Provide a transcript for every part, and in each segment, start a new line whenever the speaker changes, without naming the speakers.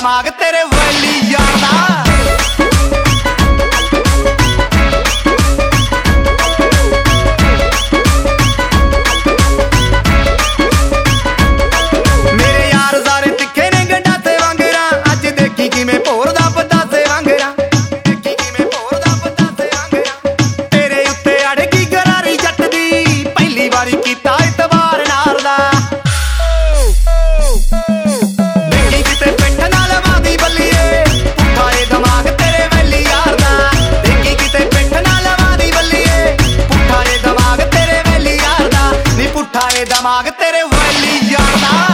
ਦਿਮਾਗ ਤੇਰੇ ਵੈਲੀ ਯਾਰ ਦਾ। ਦਿਮਾਗ ਤੇਰੇ ਵੈਲੀ ਯਾਰ ਦਾ।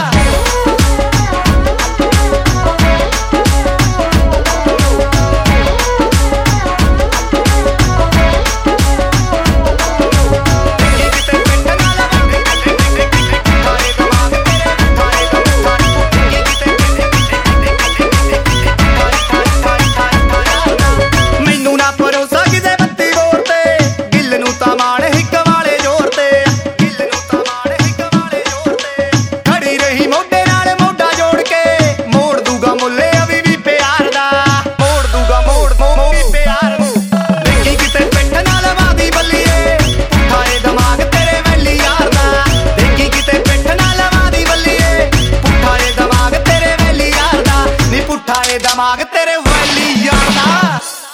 ਮੈਨੂੰ ਨਾ ਭਰੋਸਾ ਕਿਤੇ ਬੱਤੀ ਬੋਰ ਤੇ, ਗਿੱਲ ਨੂੰ ਤਾਂ ਮਾਣ ਹਿੱਕ ਵਾਲੇ ਜ਼ੋਰ ਤੇ, ਮੋਢੇ ਨਾਲ ਮੋਢਾ ਜੋੜ ਕੇ ਮੋੜ ਦੂਗਾ ਮੁੱਲੇ ਅਭੀ ਵੀ ਪਿਆਰ ਦਾ, ਮੋੜ ਦੂਗਾ ਮੋੜ ਪਿਆਰ ਨੂੰ। ਦੇਖੀ ਕਿਤੇ ਪਿੱਠ ਨਾਲ ਵਾਦੀ ਬੱਲੀਏ, ਪੁੱਠਾ ਏ ਦਿਮਾਗ ਤੇਰੇ ਵੈਲੀ ਯਾਰ ਦਾ। ਦੇਖੀ ਕਿਤੇ ਪਿੱਠ ਨਾਲ ਵਾਦੀ ਬੱਲੀਏ, ਪੁੱਠਾ ਏ ਦਿਮਾਗ ਤੇਰੇ ਵੈਲੀ ਯਾਰ ਦਾ। ਨੀ ਪੁੱਠਾ ਏ ਦਿਮਾਗ ਤੇਰੇ ਵੈਲੀ ਯਾਰ ਦਾ।